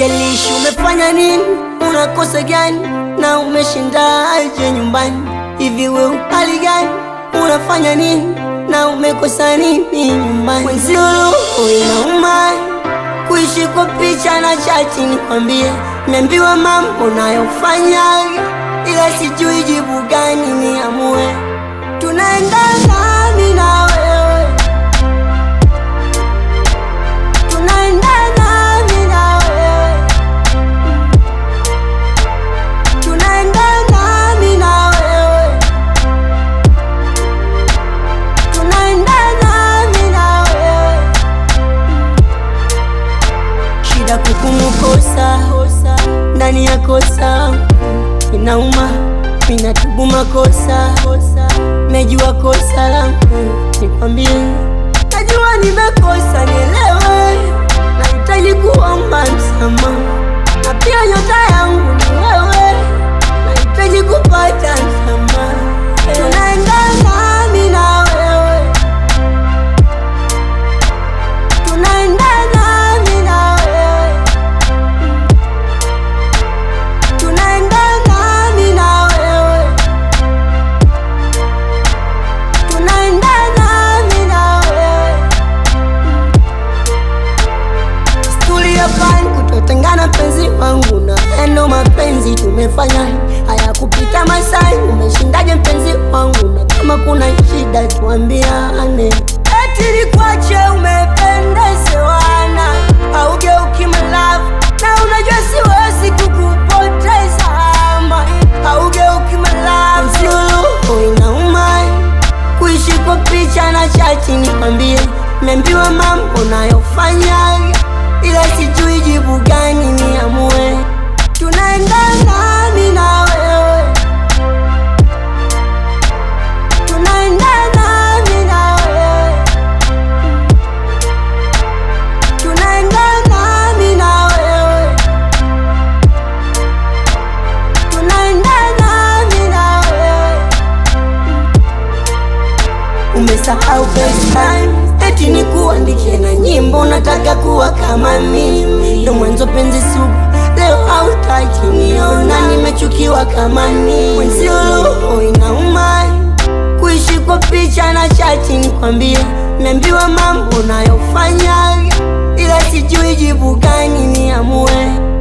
haijalishi umefanya nini, unakosa gani na umeshindaje nyumbani. Hivi wewe hali gani, unafanya nini na umekosa nini nyumbani? Mwenzio inauma kuishi kwa picha na chati. Nikwambie, niambiwa mambo unayofanya, ila sijui jibu gani niamue. Tunaendana mimi na wewe, tunaendana mimi na wewe, tunaendana mimi na wewe, tunaendana mimi na wewe. Shida kukumukosa ndani ya kosa inauma, minatubu makosa, najua kosa langu. Nikwambie, najua nimekosa, nielewe, nahitaji kuomba msamaha. Na pia nyota yangu ni wewe, nahitaji kupata msamaha. Tunaendana mimi na wewe, tunaendana mimi na wewe, tunaendana mimi na wewe, tunaendana mimi na wewe. Stuli ya pani kutotengana penzi wangu na endo mapenzi tumefanya haya kupita masai. Umeshindaje mpenzi wangu, na kama kuna shida tuambiane. Eti nikwache umependezewana, haugeuki my love, na unajua siwezi kukupoteza ama haugeuki my love. Sio inauma kuishi kwa picha na chati. Nikwambie, niambiwa mambo unayofanya, ila sijui jibu gani niamue. Tunaendana mimi na wewe, tunaendana mimi na wewe, tunaendana mimi na wewe, tunaendana mimi na wewe. Umesahau FaceTime, eti nikuandikie na nyimbo, nataka kuwa kama mimi. Ndo mwanzo penzi sugu, leo hautaki niona, nimechukiwa kama mimi. Mwenzio inauma kuishi kwa picha na chati. Nikwambie, niambiwa mambo unayofanya, ila sijui jibu gani niamue.